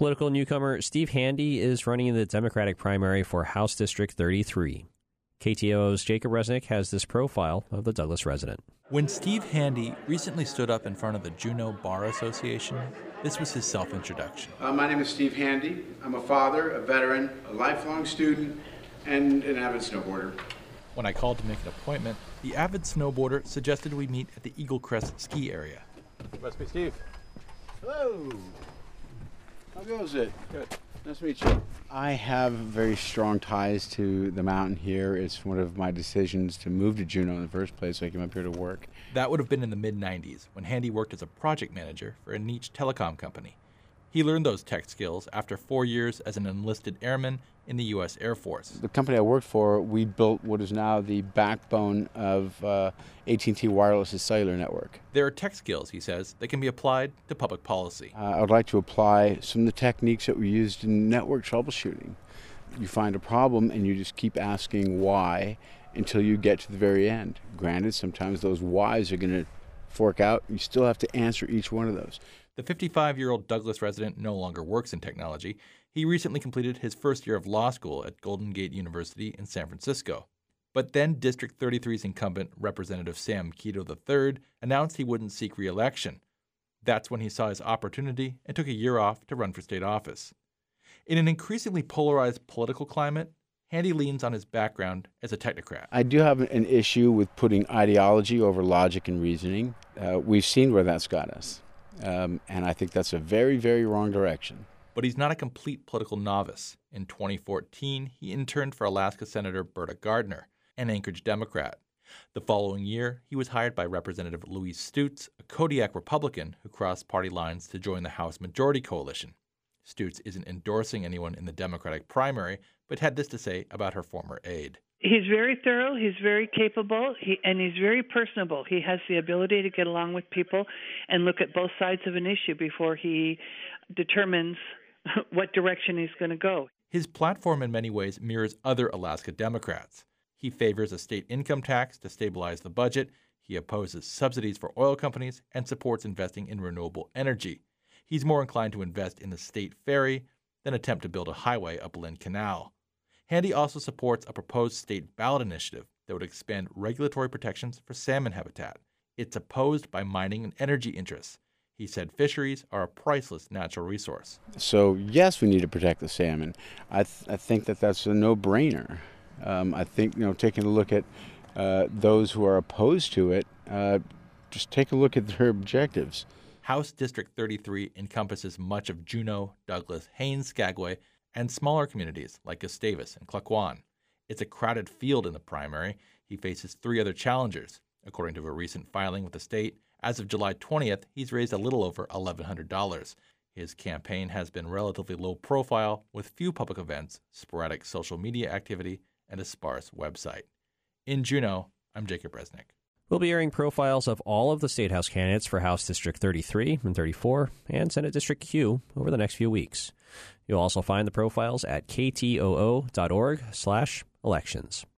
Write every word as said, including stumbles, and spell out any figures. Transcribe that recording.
Political newcomer Steve Handy is running in the Democratic primary for House District thirty-three. K T O O's Jacob Resnick has this profile of the Douglas resident. When Steve Handy recently stood up in front of the Juneau Bar Association, this was his self-introduction. Uh, my name is Steve Handy. I'm a father, a veteran, a lifelong student, and an avid snowboarder. When I called to make an appointment, the avid snowboarder suggested we meet at the Eagle Crest ski area. Must be Steve. Hello. How goes it? Good. Nice to meet you. I have very strong ties to the mountain here. It's one of my decisions to move to Juneau in the first place, so I came up here to work. That would have been in the mid nineties when Handy worked as a project manager for a niche telecom company. He learned those tech skills after four years as an enlisted airman in the U S Air Force. The company I worked for, we built what is now the backbone of uh, A T and T Wireless's cellular network. There are tech skills, he says, that can be applied to public policy. Uh, I would like to apply some of the techniques that we used in network troubleshooting. You find a problem and you just keep asking why until you get to the very end. Granted, sometimes those whys are going to fork out. You still have to answer each one of those. The fifty-five-year-old Douglas resident no longer works in technology. He recently completed his first year of law school at Golden Gate University in San Francisco. But then District thirty-three's incumbent, Representative Sam Kito the third, announced he wouldn't seek re-election. That's when he saw his opportunity and took a year off to run for state office. In an increasingly polarized political climate, Handy leans on his background as a technocrat. I do have an issue with putting ideology over logic and reasoning. Uh, we've seen where that's got us. Um, and I think that's a very, very wrong direction. But he's not a complete political novice. In twenty fourteen, he interned for Alaska Senator Berta Gardner, an Anchorage Democrat. The following year, he was hired by Representative Louise Stutes, a Kodiak Republican who crossed party lines to join the House Majority Coalition. Stutes isn't endorsing anyone in the Democratic primary, but had this to say about her former aide. He's very thorough, he's very capable, he, and he's very personable. He has the ability to get along with people and look at both sides of an issue before he determines what direction he's going to go. His platform in many ways mirrors other Alaska Democrats. He favors a state income tax to stabilize the budget, he opposes subsidies for oil companies, and supports investing in renewable energy. He's more inclined to invest in the state ferry than attempt to build a highway up Lynn Canal. Handy also supports a proposed state ballot initiative that would expand regulatory protections for salmon habitat. It's opposed by mining and energy interests. He said fisheries are a priceless natural resource. So, yes, we need to protect the salmon. I, th- I think that that's a no-brainer. Um, I think, you know, taking a look at uh, those who are opposed to it, uh, just take a look at their objectives. House District thirty-three encompasses much of Juneau, Douglas, Haines, Skagway, and smaller communities like Gustavus and Klukwan. It's a crowded field in the primary. He faces three other challengers. According to a recent filing with the state, as of July twentieth, he's raised a little over eleven hundred dollars. His campaign has been relatively low profile, with few public events, sporadic social media activity, and a sparse website. In Juneau, I'm Jacob Resnick. We'll be airing profiles of all of the State House candidates for House District thirty-three and thirty-four and Senate District Q over the next few weeks. You'll also find the profiles at ktoo dot org slash elections.